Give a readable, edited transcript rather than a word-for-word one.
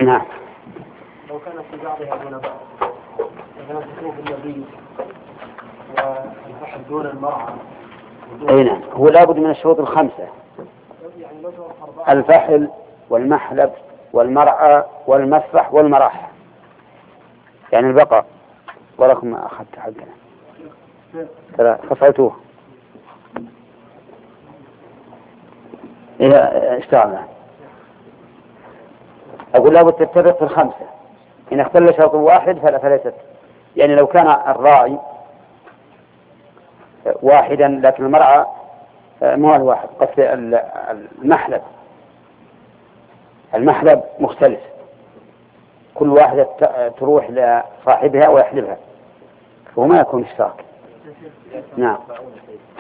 نعم. لو كانت في بعضها دون بعض، مثلا تشوف النبي والفحل دون المرعى. أي نعم، هو لابد من الشروط الخمسة: الفحل والمحلب والمرعى والمسفح والمراح، يعني البقر. ولكم ما أخذت حقنا ترى فصلتوه إذا اشتغلنا. أقول لابد تتفق في الخمسة، إن اختل شرط واحد فليست، يعني لو كان الراعي واحدا لكن المرعى مو الواحد، قصد المحلب مختلف، كل واحدة تروح لصاحبها ويحلبها وما يكون اشتراك. نعم.